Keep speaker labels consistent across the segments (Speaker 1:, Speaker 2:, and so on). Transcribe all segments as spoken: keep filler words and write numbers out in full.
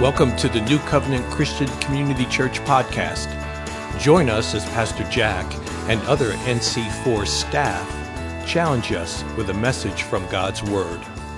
Speaker 1: Welcome to the New Covenant Christian Community Church podcast. Join us as Pastor Jack and other N C four staff challenge us with a message from God's Word.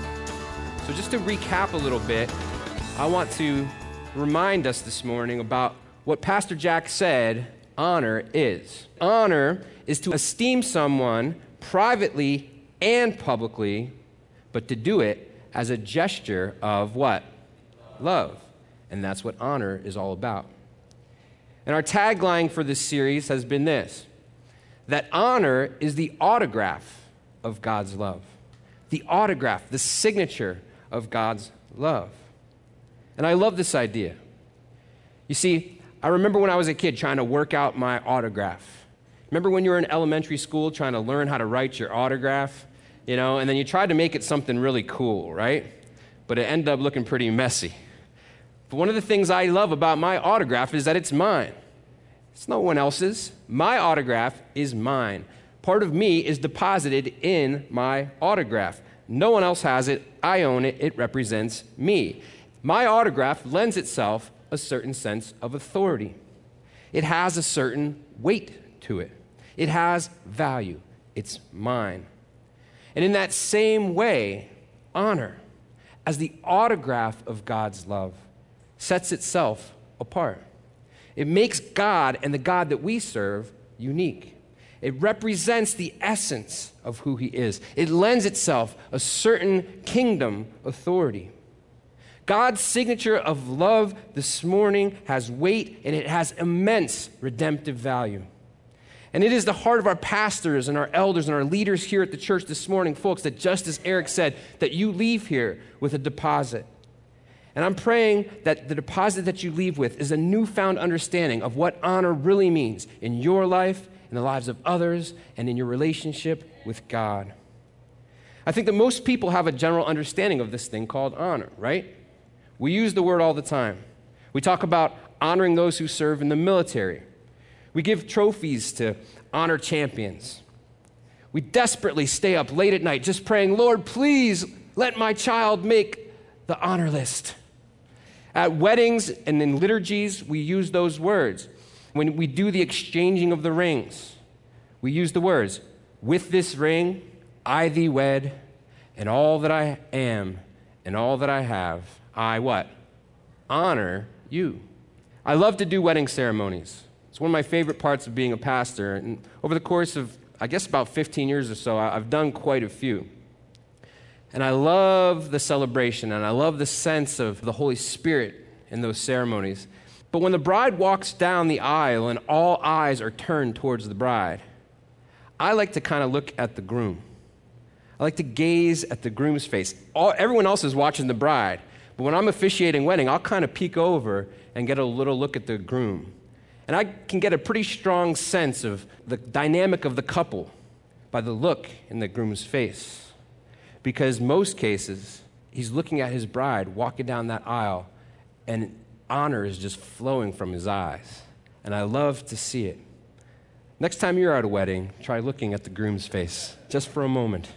Speaker 2: So just to recap a little bit, I want to remind us this morning about what Pastor Jack said honor is. Honor is to esteem someone privately and publicly, but to do it as a gesture of what? Love. And that's what honor is all about. And our tagline for this series has been this, that honor is the autograph of God's love. The autograph, the signature of God's love. And I love this idea. You see, I remember when I was a kid trying to work out my autograph. Remember when you were in elementary school trying to learn how to write your autograph? You know, and then you tried to make it something really cool, right? But it ended up looking pretty messy. But one of the things I love about my autograph is that it's mine. It's no one else's. My autograph is mine. Part of me is deposited in my autograph. No one else has it. I own it. It represents me. My autograph lends itself a certain sense of authority. It has a certain weight to it. It has value. It's mine. And in that same way, honor, as the autograph of God's love, sets itself apart. It makes God and the God that we serve unique. It represents the essence of who he is. It lends itself a certain kingdom authority. God's signature of love this morning has weight and it has immense redemptive value. And it is the heart of our pastors and our elders and our leaders here at the church this morning, folks, that just as Eric said, that you leave here with a deposit. And I'm praying that the deposit that you leave with is a newfound understanding of what honor really means in your life, in the lives of others, and in your relationship with God. I think that most people have a general understanding of this thing called honor, right? We use the word all the time. We talk about honoring those who serve in the military. We give trophies to honor champions. We desperately stay up late at night just praying, Lord, please let my child make the honor list. At weddings and in liturgies, we use those words. When we do the exchanging of the rings, we use the words, with this ring, I thee wed, and all that I am and all that I have, I what? Honor you. I love to do wedding ceremonies. It's one of my favorite parts of being a pastor. And over the course of, I guess, about fifteen years or so, I've done quite a few. And I love the celebration, and I love the sense of the Holy Spirit in those ceremonies. But when the bride walks down the aisle and all eyes are turned towards the bride, I like to kind of look at the groom. I like to gaze at the groom's face. All, everyone else is watching the bride. But when I'm officiating wedding, I'll kind of peek over and get a little look at the groom. And I can get a pretty strong sense of the dynamic of the couple by the look in the groom's face. Because most cases, he's looking at his bride walking down that aisle, and honor is just flowing from his eyes. And I love to see it. Next time you're at a wedding, try looking at the groom's face, just for a moment.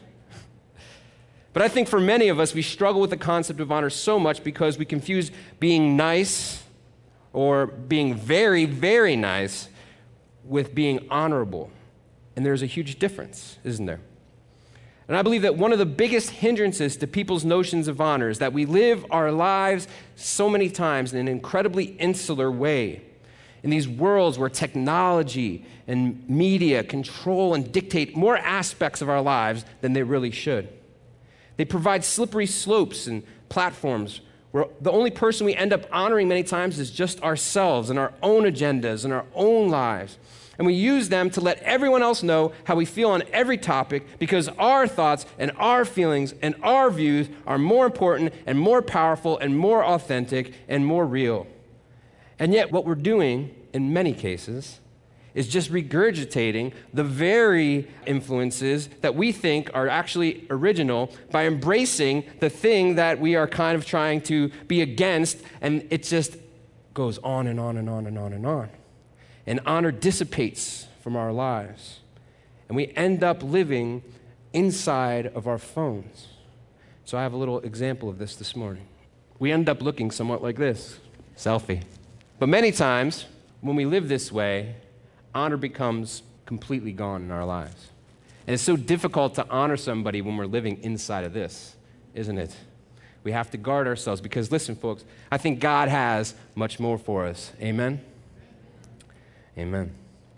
Speaker 2: But I think for many of us, we struggle with the concept of honor so much because we confuse being nice or being very, very nice with being honorable. And there's a huge difference, isn't there? And I believe that one of the biggest hindrances to people's notions of honor is that we live our lives so many times in an incredibly insular way. In these worlds where technology and media control and dictate more aspects of our lives than they really should. They provide slippery slopes and platforms where the only person we end up honoring many times is just ourselves and our own agendas and our own lives. And we use them to let everyone else know how we feel on every topic because our thoughts and our feelings and our views are more important and more powerful and more authentic and more real. And yet what we're doing in many cases is just regurgitating the very influences that we think are actually original by embracing the thing that we are kind of trying to be against, and it just goes on and on and on and on and on. And honor dissipates from our lives. And we end up living inside of our phones. So I have a little example of this this morning. we end up looking somewhat like this. Selfie. But many times, when we live this way, honor becomes completely gone in our lives. And it's so difficult to honor somebody when we're living inside of this, isn't it? We have to guard ourselves because, listen, folks, I think God has much more for us. Amen? Amen.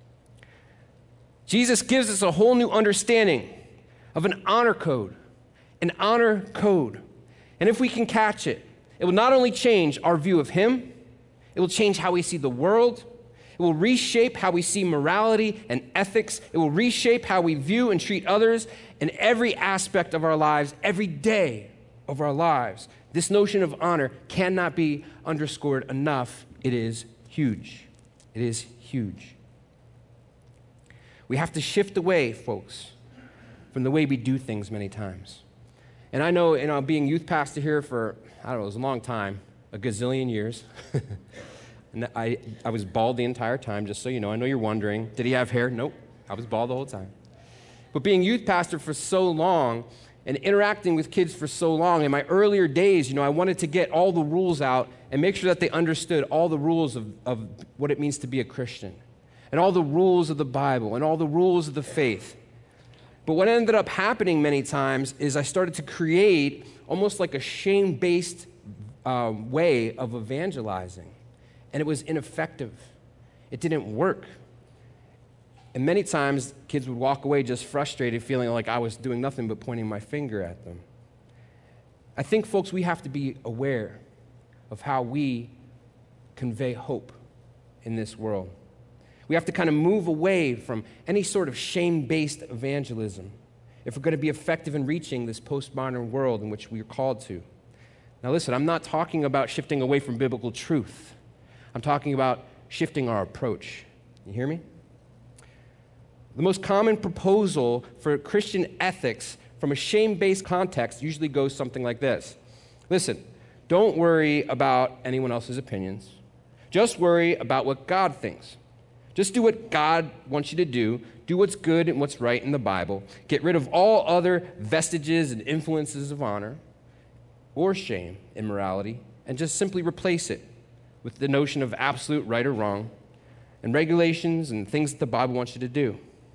Speaker 2: Jesus gives us a whole new understanding of an honor code, an honor code. And if we can catch it, it will not only change our view of Him, it will change how we see the world. It will reshape how we see morality and ethics. It will reshape how we view and treat others in every aspect of our lives, every day of our lives. This notion of honor cannot be underscored enough. It is huge. It is huge. We have to shift away, folks, from the way we do things many times. And I know, you know, being youth pastor here for, I don't know, it was a long time, a gazillion years. And I, I was bald the entire time, just so you know. I know you're wondering, did he have hair? Nope, I was bald the whole time. But being youth pastor for so long and interacting with kids for so long, in my earlier days, you know, I wanted to get all the rules out and make sure that they understood all the rules of, of what it means to be a Christian and all the rules of the Bible and all the rules of the faith. But what ended up happening many times is I started to create almost like a shame-based uh, way of evangelizing. And it was ineffective. It didn't work. And many times, kids would walk away just frustrated, feeling like I was doing nothing but pointing my finger at them. I think, folks, we have to be aware of how we convey hope in this world. We have to kind of move away from any sort of shame-based evangelism if we're going to be effective in reaching this postmodern world in which we are called to. Now, listen, I'm not talking about shifting away from biblical truth. I'm talking about shifting our approach. You hear me? The most common proposal for Christian ethics from a shame-based context usually goes something like this. Listen, don't worry about anyone else's opinions. Just worry about what God thinks. Just do what God wants you to do. Do what's good and what's right in the Bible. Get rid of all other vestiges and influences of honor or shame, immorality, and just simply replace it with the notion of absolute right or wrong and regulations and things that the Bible wants you to do.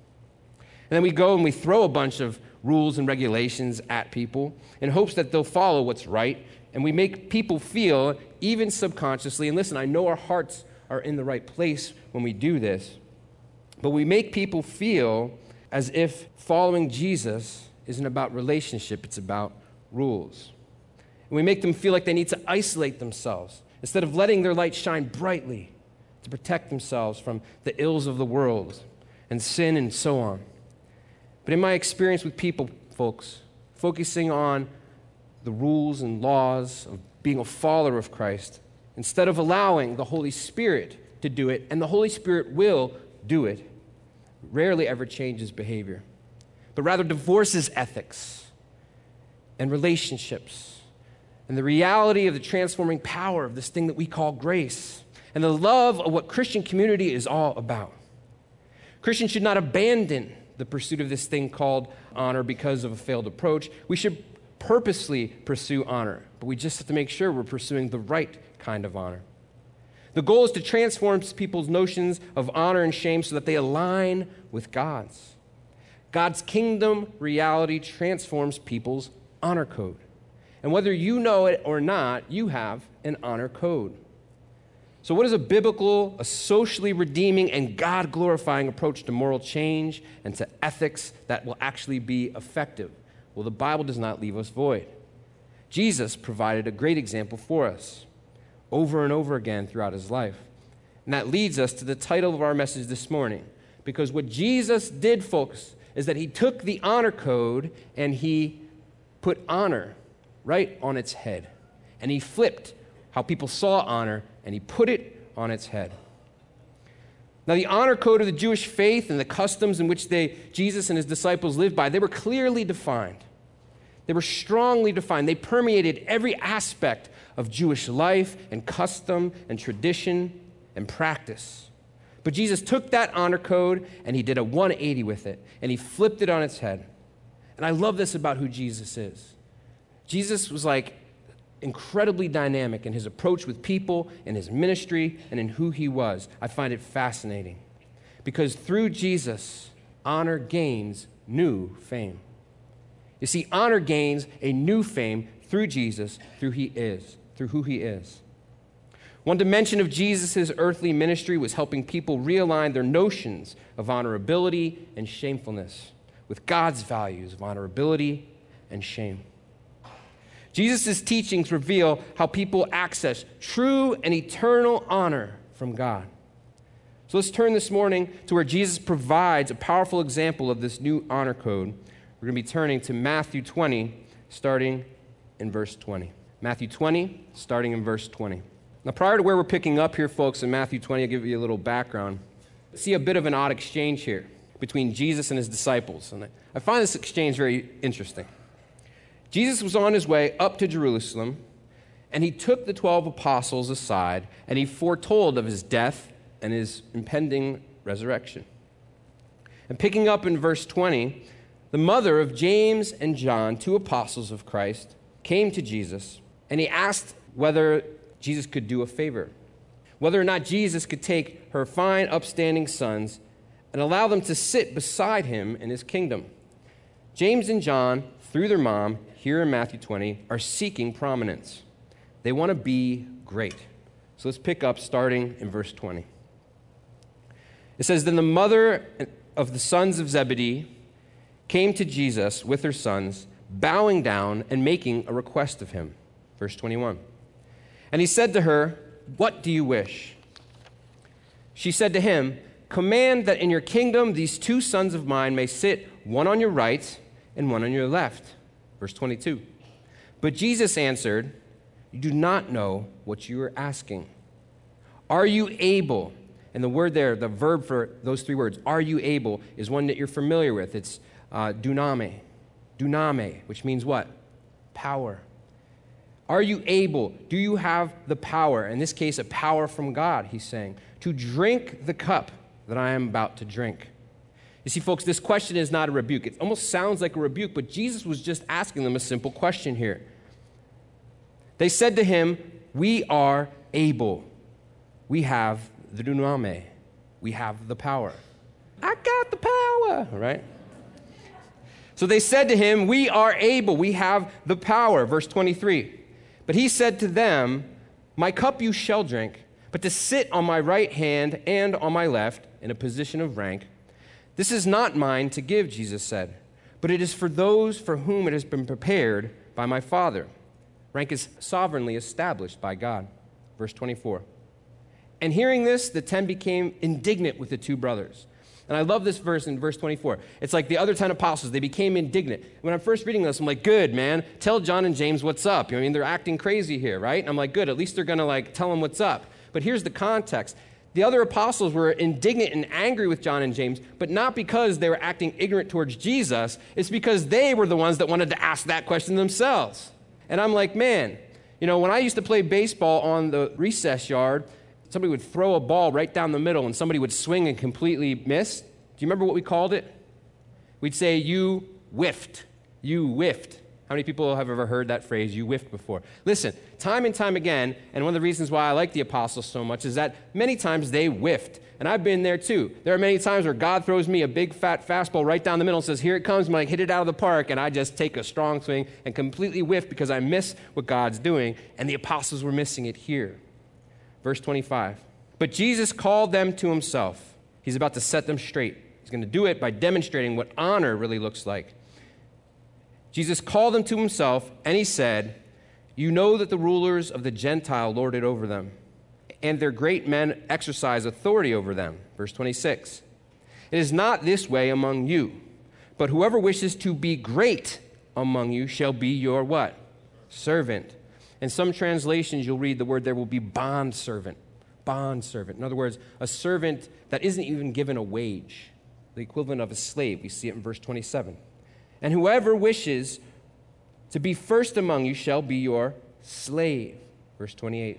Speaker 2: And then we go and we throw a bunch of rules and regulations at people in hopes that they'll follow what's right, and we make people feel, even subconsciously, and listen, I know our hearts are in the right place when we do this, but we make people feel as if following Jesus isn't about relationship, it's about rules. And we make them feel like they need to isolate themselves instead of letting their light shine brightly to protect themselves from the ills of the world and sin and so on. But in my experience with people, folks, focusing on the rules and laws of being a follower of Christ, instead of allowing the Holy Spirit to do it, and the Holy Spirit will do it, rarely ever changes behavior, but rather divorces ethics and relationships and the reality of the transforming power of this thing that we call grace and the love of what Christian community is all about. Christians should not abandon the pursuit of this thing called honor because of a failed approach. We should purposely pursue honor, but we just have to make sure we're pursuing the right kind of honor. The goal is to transform people's notions of honor and shame so that they align with God's. God's kingdom reality transforms people's honor code. And whether you know it or not, you have an honor code. So what is a biblical, a socially redeeming, and God-glorifying approach to moral change and to ethics that will actually be effective? Well, the Bible does not leave us void. Jesus provided a great example for us over and over again throughout his life. And that leads us to the title of our message this morning. Because what Jesus did, folks, is that he took the honor code and he put honor right on its head. And he flipped how people saw honor and he put it on its head. Now, the honor code of the Jewish faith and the customs in which they, Jesus and his disciples lived by, they were clearly defined. They were strongly defined. They permeated every aspect of Jewish life and custom and tradition and practice. But Jesus took that honor code and he did a one eighty with it, and he flipped it on its head. And I love this about who Jesus is. Jesus was like, incredibly dynamic in his approach with people, in his ministry, and in who he was. I find it fascinating because through Jesus, honor gains new fame. You see, honor gains a new fame through Jesus, through he is, through who he is. One dimension of Jesus' earthly ministry was helping people realign their notions of honorability and shamefulness with God's values of honorability and shame. Jesus' teachings reveal how people access true and eternal honor from God. So let's turn this morning to where Jesus provides a powerful example of this new honor code. We're going to be turning to Matthew twenty, starting in verse twenty. Matthew twenty, starting in verse twenty. Now, prior to where we're picking up here, folks, in Matthew twenty, I'll give you a little background. See a bit of an odd exchange here between Jesus and his disciples. And I find this exchange very interesting. Jesus was on his way up to Jerusalem, and he took the twelve apostles aside, and he foretold of his death and his impending resurrection. And picking up in verse twenty, the mother of James and John, two apostles of Christ, came to Jesus, and he asked whether Jesus could do a favor, whether or not Jesus could take her fine, upstanding sons and allow them to sit beside him in his kingdom. James and John, through their mom, here in Matthew twenty, are seeking prominence. They want to be great. So let's pick up starting in verse twenty. It says, "Then the mother of the sons of Zebedee came to Jesus with her sons, bowing down and making a request of him." Verse twenty-one. "And he said to her, 'What do you wish?' She said to him, 'Command that in your kingdom these two sons of mine may sit, one on your right and one on your left.'" Verse twenty-two. But Jesus answered, "You do not know what you are asking. Are you able?" And the word there, the verb for those three words, "are you able," is one that you're familiar with. It's uh, duname. Duname, which means what? Power. Are you able? Do you have the power? In this case, a power from God, he's saying, to drink the cup that I am about to drink. You see, folks, this question is not a rebuke. It almost sounds like a rebuke, but Jesus was just asking them a simple question here. They said to him, "We are able. We have the duname. We have the power." I got the power, right? So they said to him, "We are able. We have the power." Verse twenty-three. But he said to them, "My cup you shall drink, but to sit on my right hand and on my left in a position of rank, this is not mine to give," Jesus said, "but it is for those for whom it has been prepared by my Father." Rank is sovereignly established by God. Verse twenty-four. And hearing this, the ten became indignant with the two brothers. And I love this verse in verse twenty-four. It's like the other ten apostles, they became indignant. When I'm first reading this, I'm like, good, man. Tell John and James what's up. You know, I mean, they're acting crazy here, right? And I'm like, good, at least they're going to like tell them what's up. But here's the context. The other apostles were indignant and angry with John and James, but not because they were acting ignorant towards Jesus. It's because they were the ones that wanted to ask that question themselves. And I'm like, man, you know, when I used to play baseball on the recess yard, somebody would throw a ball right down the middle and somebody would swing and completely miss. Do you remember what we called it? We'd say, "You whiffed. You whiffed." How many people have ever heard that phrase, "you whiffed," before? Listen, time and time again, and one of the reasons why I like the apostles so much is that many times they whiffed. And I've been there too. There are many times where God throws me a big fat fastball right down the middle and says, "Here it comes," I'm like, hit it out of the park, and I just take a strong swing and completely whiff because I miss what God's doing, and the apostles were missing it here. Verse twenty-five. But Jesus called them to himself. He's about to set them straight. He's going to do it by demonstrating what honor really looks like. Jesus called them to himself, and he said, "You know that the rulers of the Gentile lord it over them, and their great men exercise authority over them." Verse twenty-six. "It is not this way among you, but whoever wishes to be great among you shall be your" what? "Servant." In some translations, you'll read the word there will be bond servant. Bond servant. In other words, a servant that isn't even given a wage, the equivalent of a slave. We see it in verse twenty-seven. "And whoever wishes to be first among you shall be your slave." Verse twenty-eight.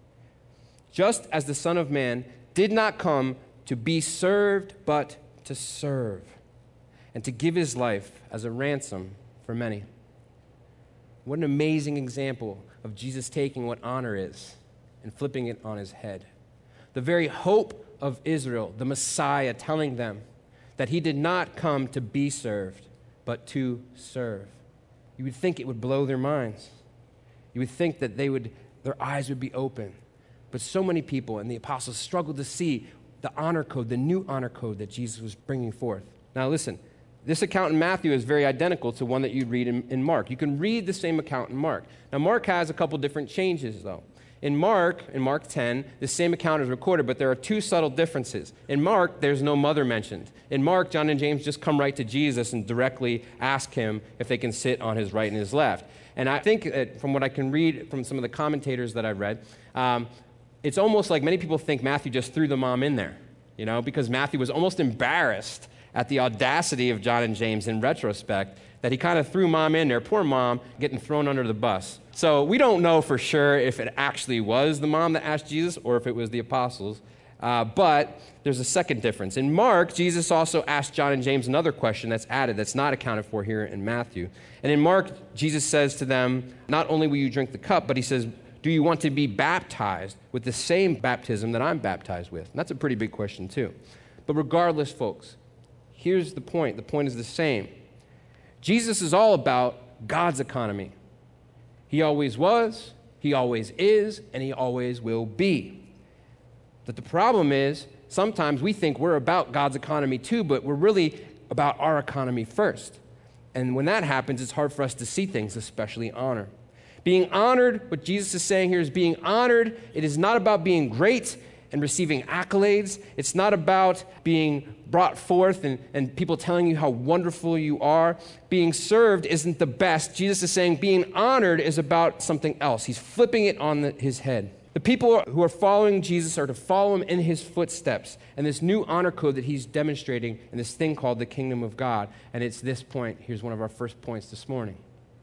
Speaker 2: "Just as the Son of Man did not come to be served, but to serve, and to give his life as a ransom for many." What an amazing example of Jesus taking what honor is and flipping it on his head. The very hope of Israel, the Messiah, telling them that he did not come to be served, but to serve. You would think it would blow their minds. You would think that they would, their eyes would be open. But so many people and the apostles struggled to see the honor code, the new honor code that Jesus was bringing forth. Now listen, this account in Matthew is very identical to one that you'd read in, in Mark. You can read the same account in Mark. Now Mark has a couple different changes though. In Mark, in Mark ten, the same account is recorded, but there are two subtle differences. In Mark, there's no mother mentioned. In Mark, John and James just come right to Jesus and directly ask him if they can sit on his right and his left. And I think that from what I can read from some of the commentators that I've read, um, it's almost like many people think Matthew just threw the mom in there, you know, because Matthew was almost embarrassed at the audacity of John and James in retrospect, that he kind of threw mom in there, poor mom, getting thrown under the bus. So we don't know for sure if it actually was the mom that asked Jesus or if it was the apostles, uh, but there's a second difference. In Mark, Jesus also asked John and James another question that's added, that's not accounted for here in Matthew. And in Mark, Jesus says to them, not only will you drink the cup, but he says, do you want to be baptized with the same baptism that I'm baptized with? And that's a pretty big question too. But regardless, folks, here's the point. The point is the same. Jesus is all about God's economy. He always was, he always is, and he always will be. But the problem is, sometimes we think we're about God's economy too, but we're really about our economy first. And when that happens, it's hard for us to see things, especially honor. Being honored, what Jesus is saying here is being honored. It is not about being great and receiving accolades. It's not about being brought forth and, and people telling you how wonderful you are. Being served isn't the best. Jesus is saying being honored is about something else. He's flipping it on the, his head. The people who are following Jesus are to follow him in his footsteps. And this new honor code that he's demonstrating in this thing called the kingdom of God. And it's this point. Here's one of our first points this morning.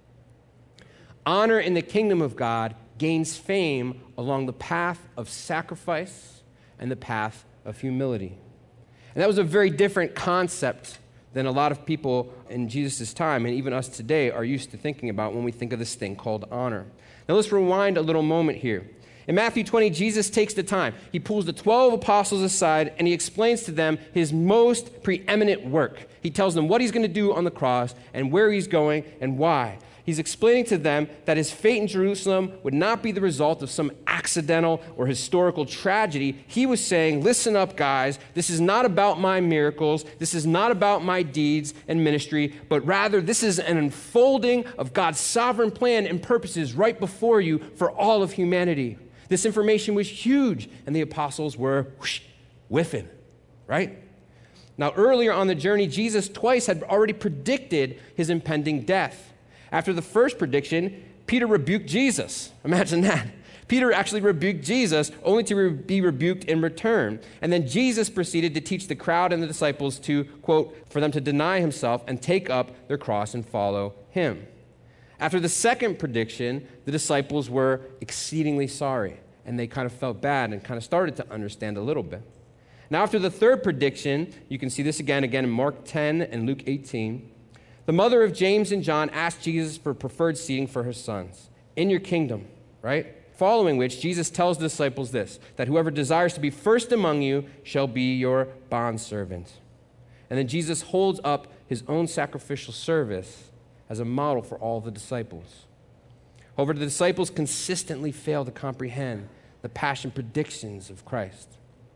Speaker 2: Honor in the kingdom of God gains fame along the path of sacrifice and the path of humility. And that was a very different concept than a lot of people in Jesus' time, and even us today, are used to thinking about when we think of this thing called honor. Now let's rewind a little moment here. In Matthew twenty, Jesus takes the time. He pulls the twelve apostles aside, and he explains to them his most preeminent work. He tells them what he's going to do on the cross and where he's going and why. He's explaining to them that his fate in Jerusalem would not be the result of some accidental or historical tragedy. He was saying, listen up, guys. This is not about my miracles. This is not about my deeds and ministry, but rather this is an unfolding of God's sovereign plan and purposes right before you for all of humanity. This information was huge, and the apostles were whoosh, whiffing, right? Now, earlier on the journey, Jesus twice had already predicted his impending death. After the first prediction, Peter rebuked Jesus. Imagine that. Peter actually rebuked Jesus, only to re- be rebuked in return. And then Jesus proceeded to teach the crowd and the disciples to, quote, for them to deny himself and take up their cross and follow him. After the second prediction, the disciples were exceedingly sorry, and they kind of felt bad and kind of started to understand a little bit. Now, after the third prediction, you can see this again, again in Mark ten and Luke eighteen. The mother of James and John asked Jesus for preferred seating for her sons in your kingdom, right? Following which, Jesus tells the disciples this, that whoever desires to be first among you shall be your bondservant. And then Jesus holds up his own sacrificial service as a model for all the disciples. However, the disciples consistently fail to comprehend the passion predictions of Christ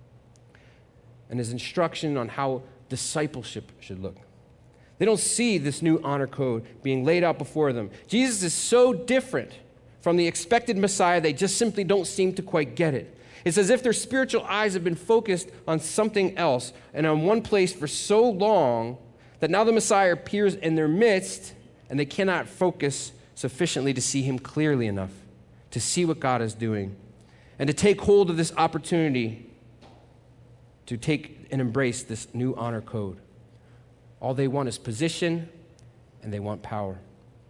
Speaker 2: and his instruction on how discipleship should look. They don't see this new honor code being laid out before them. Jesus is so different from the expected Messiah, they just simply don't seem to quite get it. It's as if their spiritual eyes have been focused on something else and on one place for so long that now the Messiah appears in their midst and they cannot focus sufficiently to see him clearly enough, to see what God is doing, and to take hold of this opportunity to take and embrace this new honor code. All they want is position, and they want power.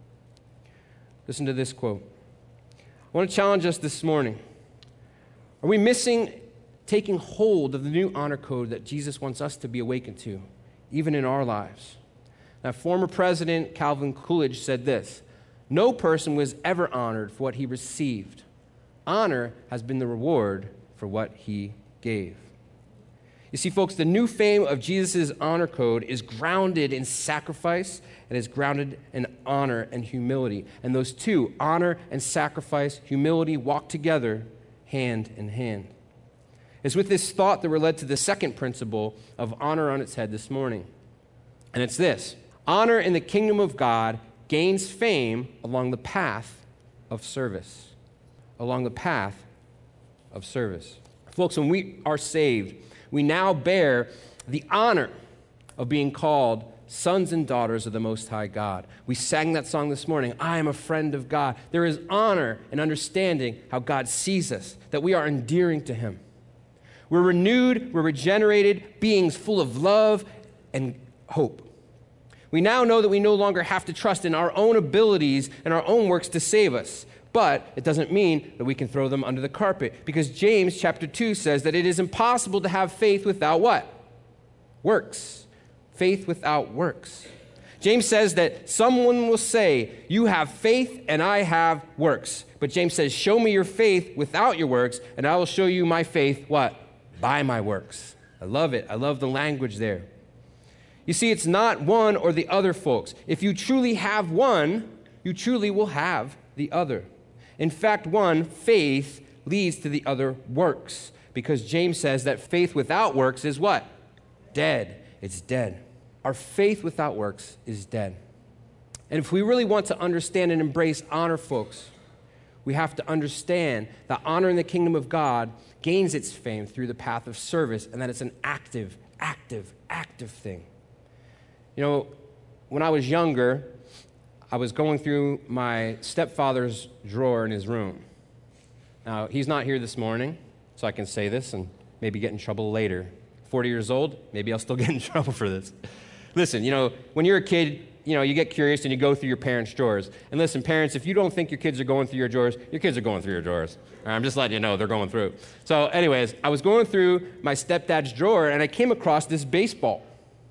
Speaker 2: Listen to this quote. I want to challenge us this morning. Are we missing taking hold of the new honor code that Jesus wants us to be awakened to, even in our lives? Now, former President Calvin Coolidge said this, No person was ever honored for what he received. Honor has been the reward for what he gave. You see, folks, the new fame of Jesus' honor code is grounded in sacrifice and is grounded in honor and humility. And those two, honor and sacrifice, humility, walk together hand in hand. It's with this thought that we're led to the second principle of honor on its head this morning. And it's this: honor in the kingdom of God gains fame along the path of service. Along the path of service. Folks, when we are saved, we now bear the honor of being called sons and daughters of the Most High God. We sang that song this morning, I am a friend of God. There is honor in understanding how God sees us, that we are endearing to him. We're renewed, we're regenerated, beings full of love and hope. We now know that we no longer have to trust in our own abilities and our own works to save us. But it doesn't mean that we can throw them under the carpet, because James chapter two says that it is impossible to have faith without what? Works. Faith without works. James says that someone will say, you have faith and I have works. But James says, show me your faith without your works, and I will show you my faith, what? By my works. I love it. I love the language there. You see, it's not one or the other, folks. If you truly have one, you truly will have the other. In fact, one, faith leads to the other, works, because James says that faith without works is what? Dead. It's dead. Our faith without works is dead. And if we really want to understand and embrace honor, folks, we have to understand that honor in the kingdom of God gains its fame through the path of service, and that it's an active, active, active thing. You know, when I was younger, I was going through my stepfather's drawer in his room. Now, he's not here this morning, so I can say this and maybe get in trouble later. forty years old, maybe I'll still get in trouble for this. Listen, you know, when you're a kid, you know, you get curious and you go through your parents' drawers. And listen, parents, if you don't think your kids are going through your drawers, your kids are going through your drawers. I'm just letting you know they're going through. So anyways, I was going through my stepdad's drawer, and I came across this baseball,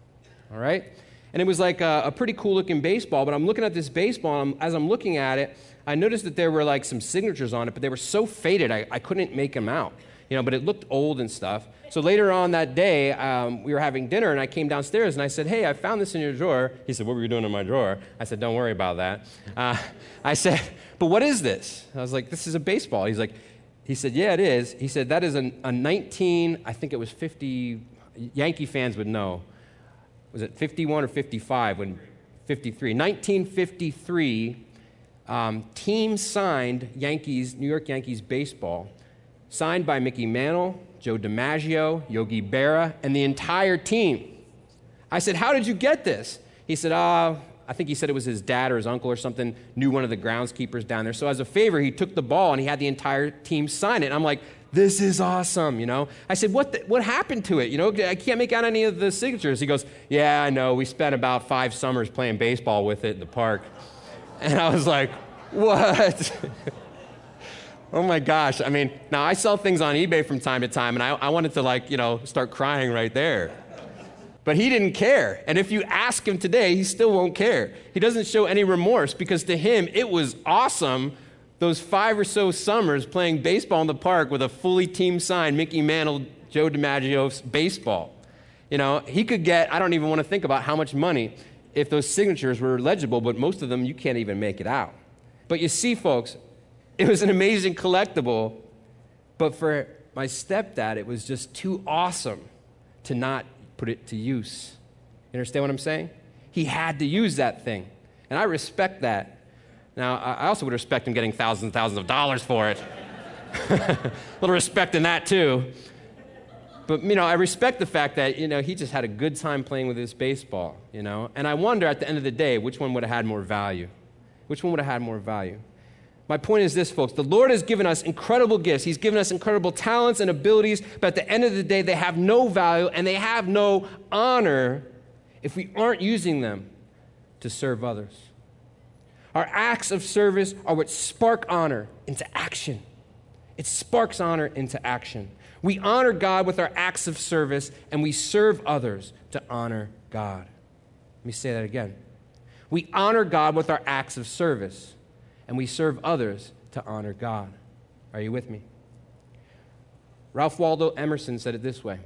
Speaker 2: all right? And it was like a, a pretty cool-looking baseball, but I'm looking at this baseball, and I'm, as I'm looking at it, I noticed that there were like some signatures on it, but they were so faded, I, I couldn't make them out. You know, but it looked old and stuff. So later on that day, um, we were having dinner, and I came downstairs, and I said, hey, I found this in your drawer. He said, what were you doing in my drawer? I said, don't worry about that. Uh, I said, but what is this? I was like, this is a baseball. He's like, he said, yeah, it is. He said, that is a, a nineteen, I think it was fifty, Yankee fans would know. Was it fifty-one or fifty-five? When fifty-three. nineteen fifty-three, um, team signed Yankees, New York Yankees baseball, signed by Mickey Mantle, Joe DiMaggio, Yogi Berra, and the entire team. I said, how did you get this? He said, uh, I think he said it was his dad or his uncle or something, knew one of the groundskeepers down there. So as a favor, he took the ball and he had the entire team sign it. And I'm like, this is awesome, you know? I said, what the, what happened to it? You know, I can't make out any of the signatures. He goes, yeah, I know. We spent about five summers playing baseball with it in the park. And I was like, what? Oh my gosh. I mean, now I sell things on eBay from time to time, and I, I wanted to, like, you know, start crying right there. But he didn't care. And if you ask him today, he still won't care. He doesn't show any remorse, because to him, it was awesome, those five or so summers playing baseball in the park with a fully team signed Mickey Mantle, Joe DiMaggio baseball. You know, he could get, I don't even want to think about how much money if those signatures were legible, but most of them you can't even make it out. But you see, folks, it was an amazing collectible, but for my stepdad, it was just too awesome to not put it to use. You understand what I'm saying? He had to use that thing, and I respect that. Now, I also would respect him getting thousands and thousands of dollars for it. A little respect in that, too. But, you know, I respect the fact that, you know, he just had a good time playing with his baseball, you know. And I wonder, at the end of the day, which one would have had more value? Which one would have had more value? My point is this, folks. The Lord has given us incredible gifts. He's given us incredible talents and abilities, but at the end of the day, they have no value and they have no honor if we aren't using them to serve others. Our acts of service are what spark honor into action. It sparks honor into action. We honor God with our acts of service, and we serve others to honor God. Let me say that again. We honor God with our acts of service. and we serve others to honor God. Are you with me? Ralph Waldo Emerson said it this way.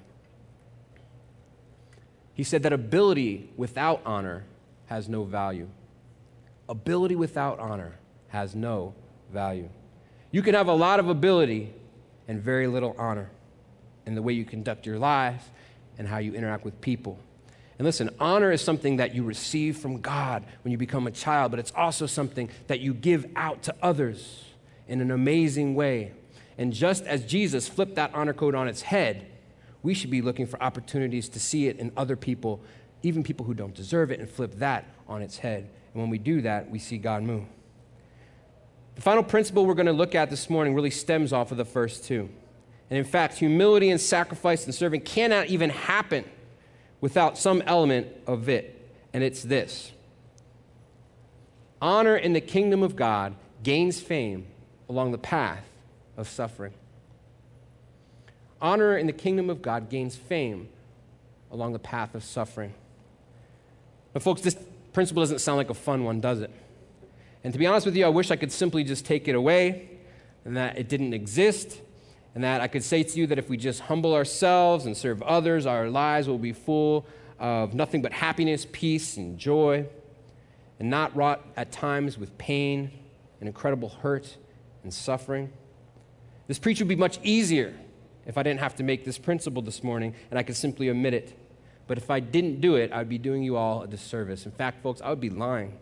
Speaker 2: He said that ability without honor has no value. Ability without honor has no value. You can have a lot of ability and very little honor in the way you conduct your life and how you interact with people. And listen, honor is something that you receive from God when you become a child, but it's also something that you give out to others in an amazing way. And just as Jesus flipped that honor code on its head, we should be looking for opportunities to see it in other people, even people who don't deserve it, and flip that on its head. And when we do that, we see God move. The final principle we're going to look at this morning really stems off of the first two. And in fact, humility and sacrifice and serving cannot even happen without some element of it. And it's this. Honor in the kingdom of God gains fame along the path of suffering. Honor in the kingdom of God gains fame along the path of suffering. But folks, this principle doesn't sound like a fun one, does it? And to be honest with you, I wish I could simply just take it away and that it didn't exist, and that I could say to you that if we just humble ourselves and serve others, our lives will be full of nothing but happiness, peace, and joy, and not wrought at times with pain and incredible hurt and suffering. This preach would be much easier if I didn't have to make this principle this morning and I could simply omit it. But if I didn't do it, I'd be doing you all a disservice. In fact, folks, I would be lying.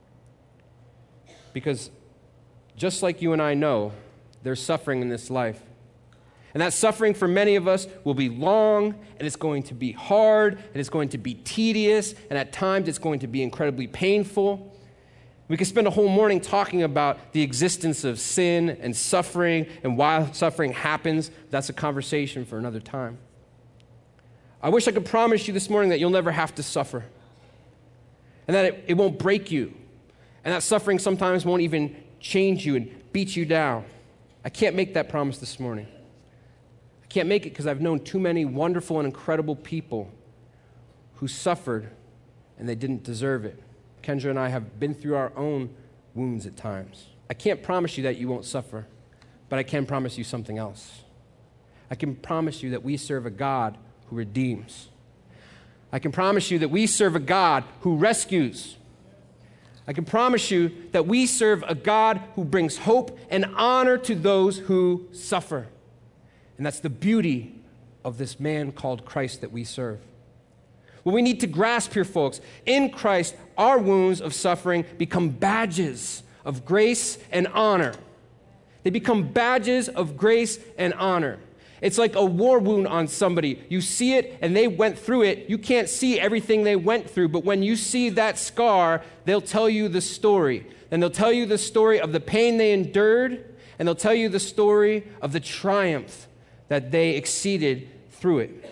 Speaker 2: Because just like you and I know, there's suffering in this life. And that suffering for many of us will be long, and it's going to be hard, and it's going to be tedious, and at times it's going to be incredibly painful. We could spend a whole morning talking about the existence of sin and suffering and why suffering happens. That's a conversation for another time. I wish I could promise you this morning that you'll never have to suffer, and that it, it won't break you, and that suffering sometimes won't even change you and beat you down. I can't make that promise this morning. I can't make it because I've known too many wonderful and incredible people who suffered and they didn't deserve it. Kendra and I have been through our own wounds at times. I can't promise you that you won't suffer, but I can promise you something else. I can promise you that we serve a God who redeems. I can promise you that we serve a God who rescues. I can promise you that we serve a God who brings hope and honor to those who suffer. And that's the beauty of this man called Christ that we serve. What we need to grasp here, folks, in Christ, our wounds of suffering become badges of grace and honor. They become badges of grace and honor. It's like a war wound on somebody. You see it and they went through it. You can't see everything they went through, but when you see that scar, they'll tell you the story. And they'll tell you the story of the pain they endured, and they'll tell you the story of the triumph that they exceeded through it.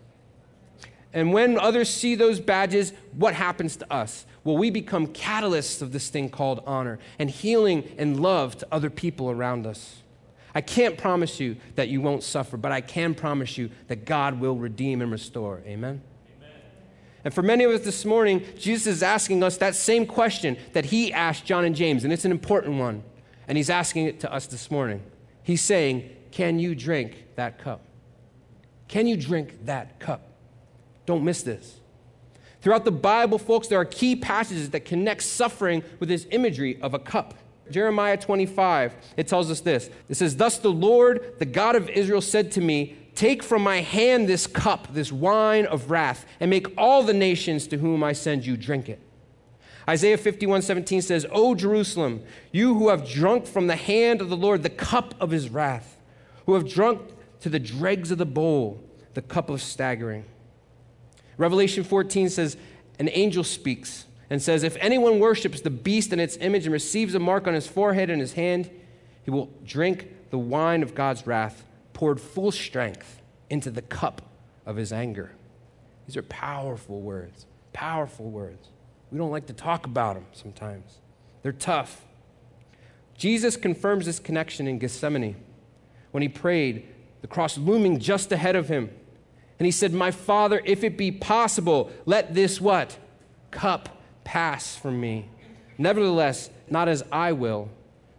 Speaker 2: And when others see those badges, what happens to us? Well, we become catalysts of this thing called honor and healing and love to other people around us. I can't promise you that you won't suffer, but I can promise you that God will redeem and restore. Amen? Amen. And for many of us this morning, Jesus is asking us that same question that he asked John and James, and it's an important one. And he's asking it to us this morning. He's saying, can you drink that cup? Can you drink that cup? Don't miss this. Throughout the Bible, folks, there are key passages that connect suffering with this imagery of a cup. Jeremiah twenty-five, it tells us this. It says, thus the Lord, the God of Israel, said to me, take from my hand this cup, this wine of wrath, and make all the nations to whom I send you drink it. Isaiah fifty-one seventeen says, O Jerusalem, you who have drunk from the hand of the Lord the cup of his wrath, who have drunk to the dregs of the bowl, the cup of staggering. Revelation fourteen says, an angel speaks and says, if anyone worships the beast and its image and receives a mark on his forehead and his hand, he will drink the wine of God's wrath, poured full strength into the cup of his anger. These are powerful words, powerful words. We don't like to talk about them sometimes. They're tough. Jesus confirms this connection in Gethsemane when he prayed, the cross looming just ahead of him. And he said, my Father, if it be possible, let this what? Cup pass from me. Nevertheless, not as I will,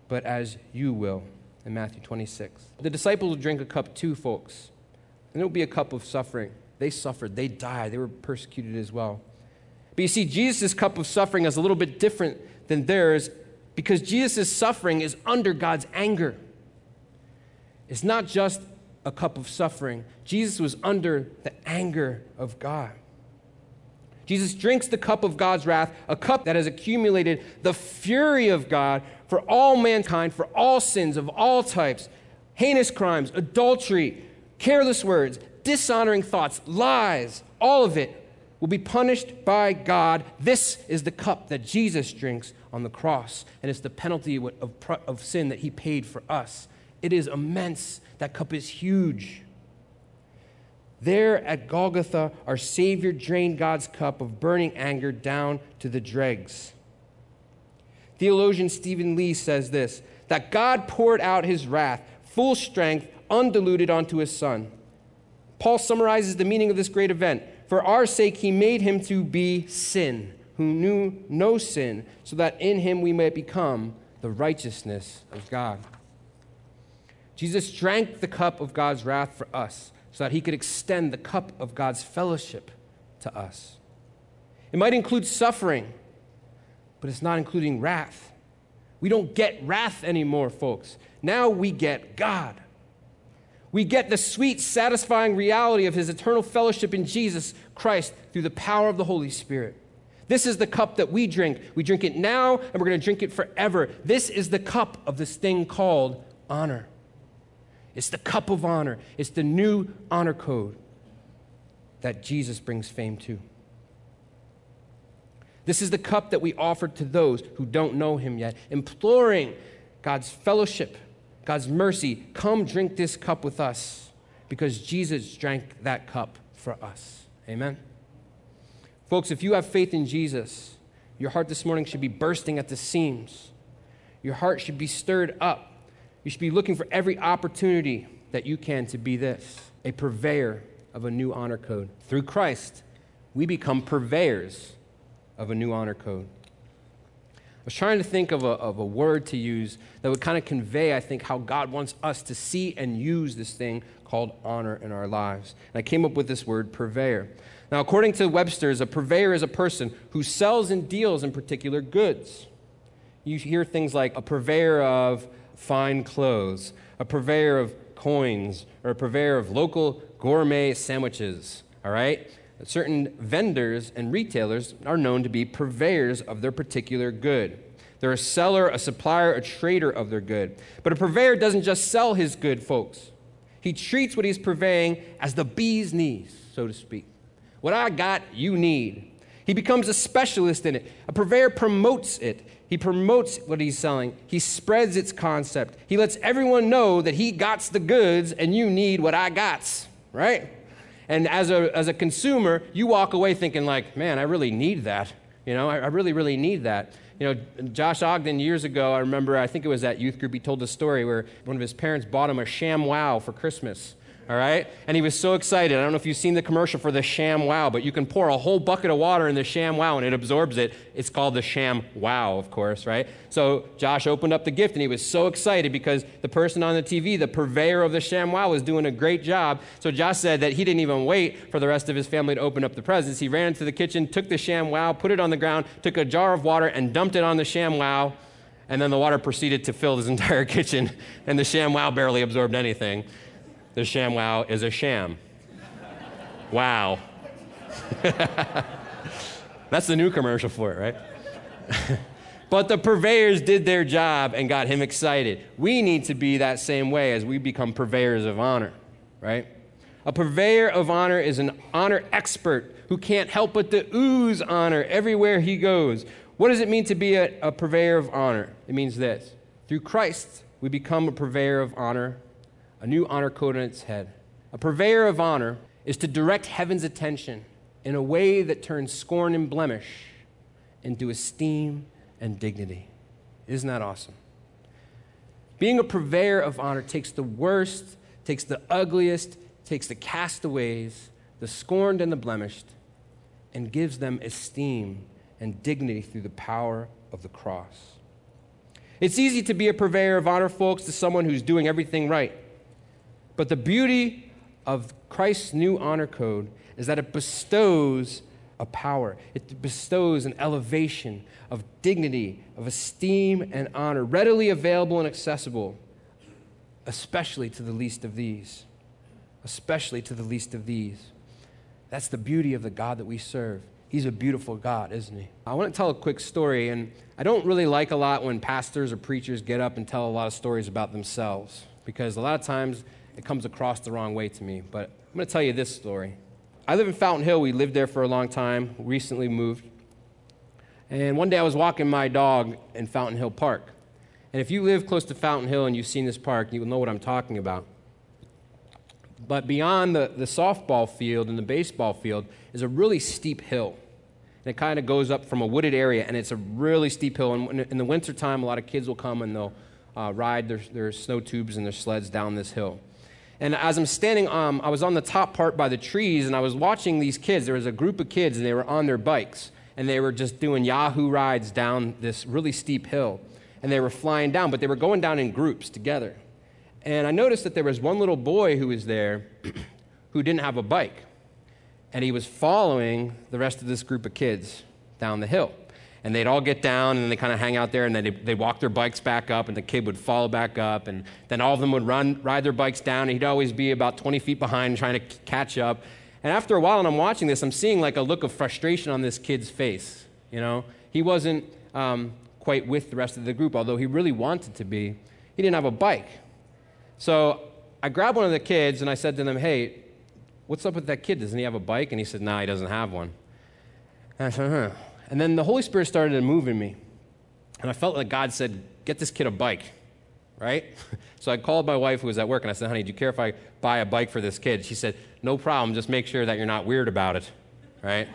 Speaker 2: but as you will, in Matthew twenty-six. The disciples will drink a cup too, folks, and it will be a cup of suffering. They suffered, they died, they were persecuted as well. But you see, Jesus' cup of suffering is a little bit different than theirs because Jesus' suffering is under God's anger. It's not just a cup of suffering. Jesus was under the anger of God. Jesus drinks the cup of God's wrath, a cup that has accumulated the fury of God for all mankind, for all sins of all types, heinous crimes, adultery, careless words, dishonoring thoughts, lies, all of it will be punished by God. This is the cup that Jesus drinks on the cross, and it's the penalty of, of sin that he paid for us. It is immense. That cup is huge. There at Golgotha, our Savior drained God's cup of burning anger down to the dregs. Theologian Stephen Lee says this, that God poured out his wrath, full strength, undiluted onto his Son. Paul summarizes the meaning of this great event. For our sake, he made him to be sin, who knew no sin, so that in him we might become the righteousness of God. Jesus drank the cup of God's wrath for us so that he could extend the cup of God's fellowship to us. It might include suffering, but it's not including wrath. We don't get wrath anymore, folks. Now we get God. We get the sweet, satisfying reality of his eternal fellowship in Jesus Christ through the power of the Holy Spirit. This is the cup that we drink. We drink it now, and we're going to drink it forever. This is the cup of this thing called honor. It's the cup of honor. It's the new honor code that Jesus brings fame to. This is the cup that we offer to those who don't know him yet, imploring God's fellowship, God's mercy. Come drink this cup with us because Jesus drank that cup for us. Amen? Folks, if you have faith in Jesus, your heart this morning should be bursting at the seams. Your heart should be stirred up. You should be looking for every opportunity that you can to be this, a purveyor of a new honor code. Through Christ, we become purveyors of a new honor code. I was trying to think of a, of a word to use that would kind of convey, I think, how God wants us to see and use this thing called honor in our lives. And I came up with this word, purveyor. Now, according to Webster's, a purveyor is a person who sells and deals in particular goods. You hear things like a purveyor of fine clothes, a purveyor of coins, or a purveyor of local gourmet sandwiches, all right? Certain vendors and retailers are known to be purveyors of their particular good. They're a seller, a supplier, a trader of their good. But a purveyor doesn't just sell his good, folks. He treats what he's purveying as the bee's knees, so to speak. What I got, you need. He becomes a specialist in it. A purveyor promotes it. He promotes what he's selling. He spreads its concept. He lets everyone know that he gots the goods and you need what I gots, right? And as a as a consumer, you walk away thinking like, man, I really need that. You know, I, I really, really need that. You know, Josh Ogden years ago, I remember, I think it was at youth group, he told a story where one of his parents bought him a ShamWow for Christmas. All right? And he was so excited. I don't know if you've seen the commercial for the ShamWow, but you can pour a whole bucket of water in the ShamWow and it absorbs it. It's called the ShamWow, of course, right? So Josh opened up the gift and he was so excited because the person on the T V, the purveyor of the ShamWow, was doing a great job. So Josh said that he didn't even wait for the rest of his family to open up the presents. He ran into the kitchen, took the ShamWow, put it on the ground, took a jar of water and dumped it on the ShamWow. And then the water proceeded to fill his entire kitchen and the ShamWow barely absorbed anything. The ShamWow is a sham. Wow. That's the new commercial for it, right? But the purveyors did their job and got him excited. We need to be that same way as we become purveyors of honor, right? A purveyor of honor is an honor expert who can't help but to ooze honor everywhere he goes. What does it mean to be a, a purveyor of honor? It means this. Through Christ, we become a purveyor of honor, a new honor code on its head. A purveyor of honor is to direct heaven's attention in a way that turns scorn and blemish into esteem and dignity. Isn't that awesome? Being a purveyor of honor takes the worst, takes the ugliest, takes the castaways, the scorned and the blemished, and gives them esteem and dignity through the power of the cross. It's easy to be a purveyor of honor, folks, to someone who's doing everything right. But the beauty of Christ's new honor code is that it bestows a power. It bestows an elevation of dignity, of esteem and honor, readily available and accessible, especially to the least of these. Especially to the least of these. That's the beauty of the God that we serve. He's a beautiful God, isn't he? I want to tell a quick story, and I don't really like a lot when pastors or preachers get up and tell a lot of stories about themselves, because a lot of times it comes across the wrong way to me. But I'm going to tell you this story. I live in Fountain Hill. We lived there for a long time, recently moved. And one day I was walking my dog in Fountain Hill Park. And if you live close to Fountain Hill and you've seen this park, you'll know what I'm talking about. But beyond the, the softball field and the baseball field is a really steep hill. And it kind of goes up from a wooded area, and it's a really steep hill. And in the wintertime, a lot of kids will come and they'll uh, ride their, their snow tubes and their sleds down this hill. And as I'm standing, um, I was on the top part by the trees, and I was watching these kids. There was a group of kids, and they were on their bikes, and they were just doing Yahoo rides down this really steep hill. And they were flying down, but they were going down in groups together. And I noticed that there was one little boy who was there who didn't have a bike. And he was following the rest of this group of kids down the hill. And they'd all get down, and they kind of hang out there, and then they'd, they'd walk their bikes back up, and the kid would follow back up, and then all of them would run, ride their bikes down, and he'd always be about twenty feet behind trying to c- catch up. And after a while, and I'm watching this, I'm seeing like a look of frustration on this kid's face. You know, he wasn't um, quite with the rest of the group, although he really wanted to be. He didn't have a bike. So I grabbed one of the kids, and I said to them, "Hey, what's up with that kid? Doesn't he have a bike?" And he said, "No, nah, he doesn't have one." And I said, huh. And then the Holy Spirit started to move in me. And I felt like God said, "Get this kid a bike," right? So I called my wife who was at work, and I said, "Honey, do you care if I buy a bike for this kid?" She said, "No problem. Just make sure that you're not weird about it," right?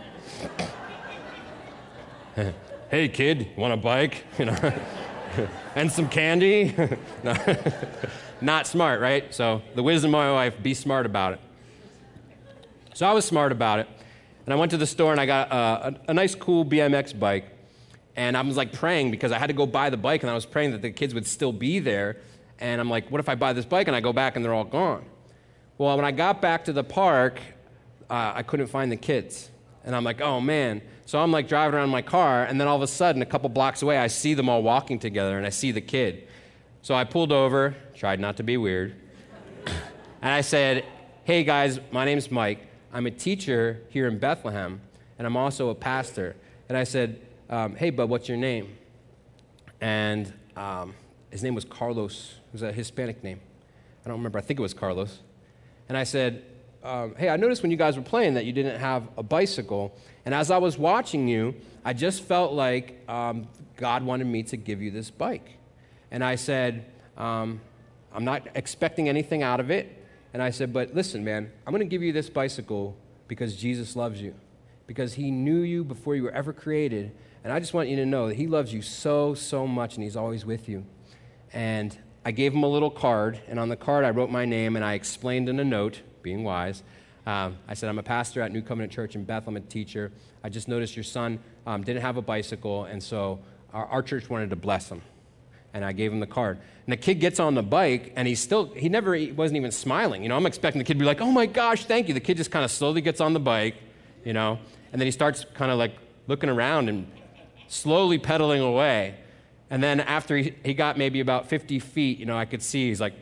Speaker 2: "Hey, kid, you want a bike?" You know, and some candy? No. Not smart, right? So the wisdom of my wife, be smart about it. So I was smart about it. And I went to the store, and I got a, a, a nice, cool B M X bike. And I was like praying, because I had to go buy the bike, and I was praying that the kids would still be there. And I'm like, what if I buy this bike and I go back and they're all gone? Well, when I got back to the park, uh, I couldn't find the kids. And I'm like, oh, man. So I'm like driving around in my car, and then all of a sudden, a couple blocks away, I see them all walking together, and I see the kid. So I pulled over, tried not to be weird, and I said, "Hey, guys, my name's Mike. I'm a teacher here in Bethlehem, and I'm also a pastor." And I said, um, "Hey, bud, what's your name?" And um, his name was Carlos. It was a Hispanic name. I don't remember. I think it was Carlos. And I said, um, "Hey, I noticed when you guys were playing that you didn't have a bicycle. And as I was watching you, I just felt like um, God wanted me to give you this bike." And I said, um, "I'm not expecting anything out of it." And I said, "But listen, man, I'm going to give you this bicycle because Jesus loves you, because he knew you before you were ever created. And I just want you to know that he loves you so, so much, and he's always with you." And I gave him a little card, and on the card I wrote my name, and I explained in a note, being wise, um, I said, "I'm a pastor at New Covenant Church in Bethlehem, a teacher. I just noticed your son um, didn't have a bicycle, and so our, our church wanted to bless him." And I gave him the card. And the kid gets on the bike, and he's still, he never, he wasn't even smiling. You know, I'm expecting the kid to be like, "Oh my gosh, thank you." The kid just kind of slowly gets on the bike, you know, and then he starts kind of like looking around and slowly pedaling away. And then after he, he got maybe about fifty feet, you know, I could see he's like,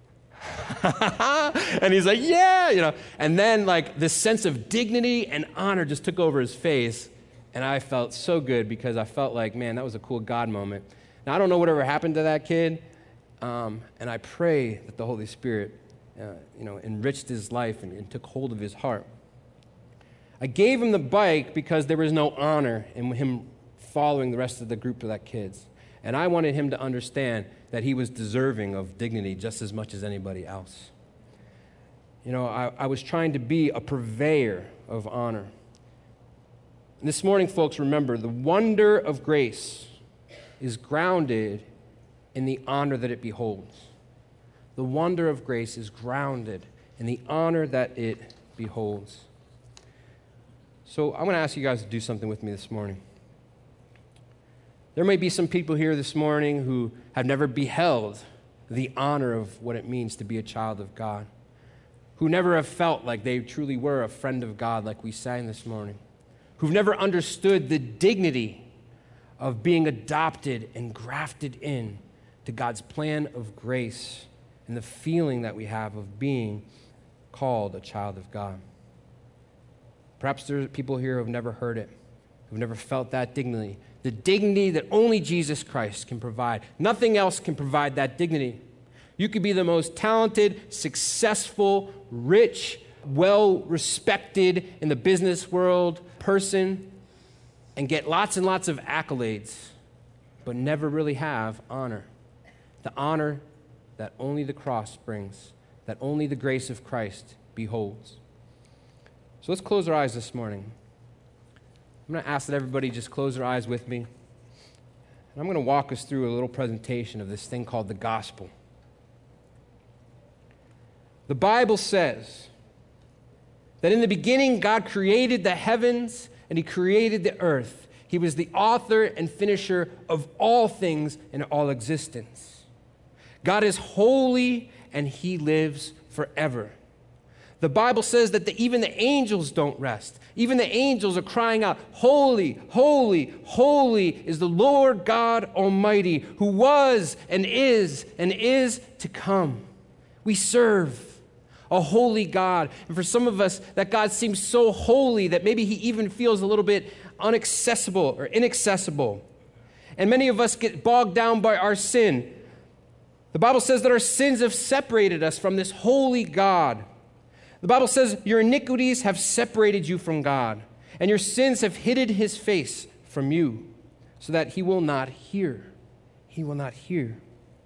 Speaker 2: and he's like, "Yeah," you know. And then like this sense of dignity and honor just took over his face. And I felt so good, because I felt like, man, that was a cool God moment. Now, I don't know whatever happened to that kid, um, and I pray that the Holy Spirit, uh, you know, enriched his life and, and took hold of his heart. I gave him the bike because there was no honor in him following the rest of the group of that kids, and I wanted him to understand that he was deserving of dignity just as much as anybody else. You know, I, I was trying to be a purveyor of honor. And this morning, folks, remember, the wonder of grace is grounded in the honor that it beholds. The wonder of grace is grounded in the honor that it beholds. So I'm going to ask you guys to do something with me this morning. There may be some people here this morning who have never beheld the honor of what it means to be a child of God, who never have felt like they truly were a friend of God like we sang this morning, who've never understood the dignity of being adopted and grafted in to God's plan of grace and the feeling that we have of being called a child of God. Perhaps there are people here who have never heard it, who've never felt that dignity, the dignity that only Jesus Christ can provide. Nothing else can provide that dignity. You could be the most talented, successful, rich, well-respected in the business world person and get lots and lots of accolades, but never really have honor. The honor that only the cross brings, that only the grace of Christ beholds. So let's close our eyes this morning. I'm going to ask that everybody just close their eyes with me. And I'm going to walk us through a little presentation of this thing called the gospel. The Bible says that in the beginning God created the heavens and he created the earth. He was the author and finisher of all things and all existence. God is holy and he lives forever. The Bible says that the, even the angels don't rest. Even the angels are crying out, holy, holy, holy is the Lord God Almighty, who was and is and is to come. We serve a holy God. And for some of us, that God seems so holy that maybe he even feels a little bit inaccessible or inaccessible. And many of us get bogged down by our sin. The Bible says that our sins have separated us from this holy God. The Bible says your iniquities have separated you from God, and your sins have hidden his face from you, so that he will not hear. He will not hear.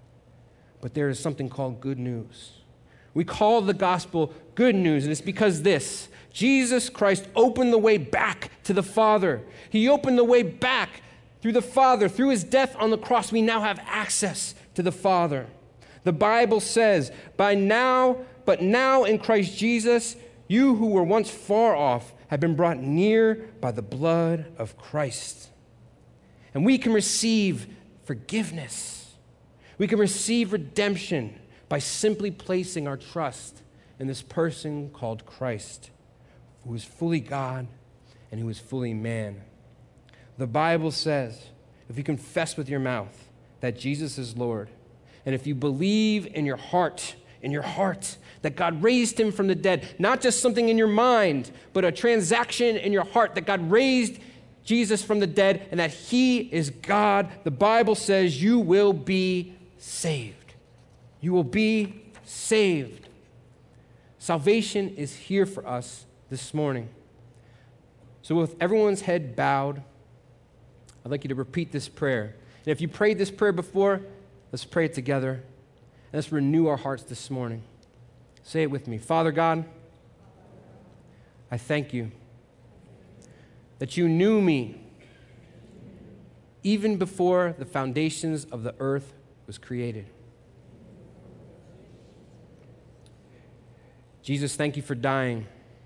Speaker 2: But there is something called good news. We call the gospel good news, and it's because this, Jesus Christ opened the way back to the Father. He opened the way back through the Father. Through his death on the cross, we now have access to the Father. The Bible says, by now, but now in Christ Jesus, you who were once far off have been brought near by the blood of Christ. And we can receive forgiveness. We can receive redemption by simply placing our trust in this person called Christ, who is fully God and who is fully man. The Bible says, if you confess with your mouth that Jesus is Lord, and if you believe in your heart, in your heart, that God raised him from the dead, not just something in your mind, but a transaction in your heart, that God raised Jesus from the dead and that he is God, the Bible says you will be saved. You will be saved. Salvation is here for us this morning. So with everyone's head bowed, I'd like you to repeat this prayer. And if you prayed this prayer before, let's pray it together. And let's renew our hearts this morning. Say it with me. Father God, I thank you that you knew me even before the foundations of the earth was created. Jesus, thank you for dying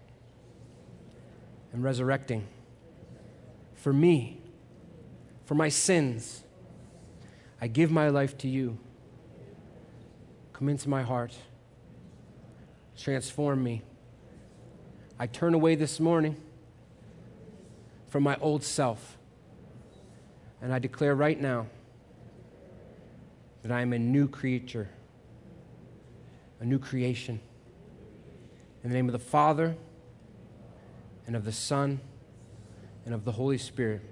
Speaker 2: and resurrecting for me, for my sins. I give my life to you. Come into my heart. Transform me. I turn away this morning from my old self, and I declare right now that I am a new creature, a new creation. In the name of the Father, and of the Son, and of the Holy Spirit.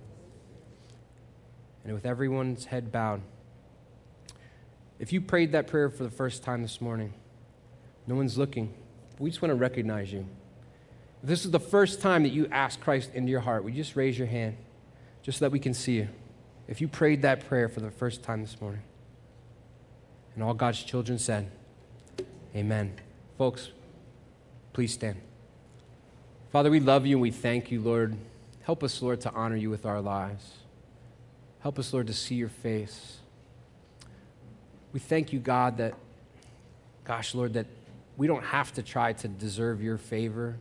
Speaker 2: And with everyone's head bowed, if you prayed that prayer for the first time this morning, no one's looking, but we just want to recognize you. If this is the first time that you asked Christ into your heart, would you just raise your hand just so that we can see you? If you prayed that prayer for the first time this morning. And all God's children said, amen. Folks, please stand. Father, we love you and we thank you, Lord. Help us, Lord, to honor you with our lives. Help us, Lord, to see your face. We thank you, God, that, gosh, Lord, that we don't have to try to deserve your favor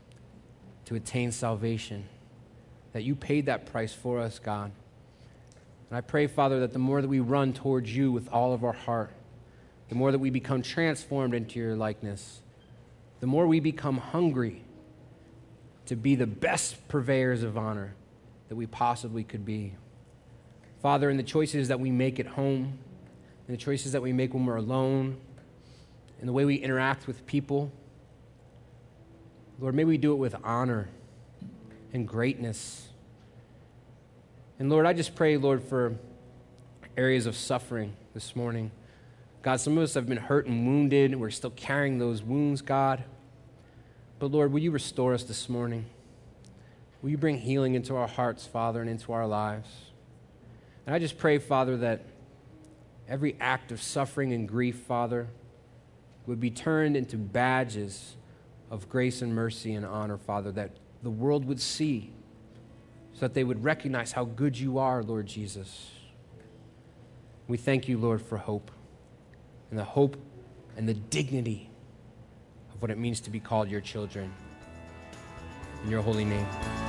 Speaker 2: to attain salvation, that you paid that price for us, God. And I pray, Father, that the more that we run towards you with all of our heart, the more that we become transformed into your likeness, the more we become hungry to be the best purveyors of honor that we possibly could be. Father, in the choices that we make at home, in the choices that we make when we're alone, in the way we interact with people, Lord, may we do it with honor and greatness. And Lord, I just pray, Lord, for areas of suffering this morning. God, some of us have been hurt and wounded, and we're still carrying those wounds, God. But Lord, will you restore us this morning? Will you bring healing into our hearts, Father, and into our lives? And I just pray, Father, that every act of suffering and grief, Father, would be turned into badges of grace and mercy and honor, Father, that the world would see, so that they would recognize how good you are, Lord Jesus. We thank you, Lord, for hope, and the hope and the dignity of what it means to be called your children. In your holy name.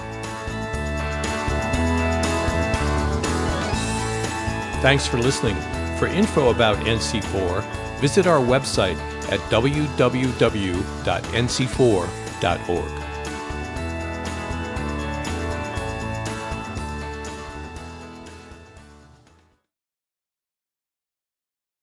Speaker 1: Thanks for listening. For info about N C four, visit our website at w w w dot n c four dot org.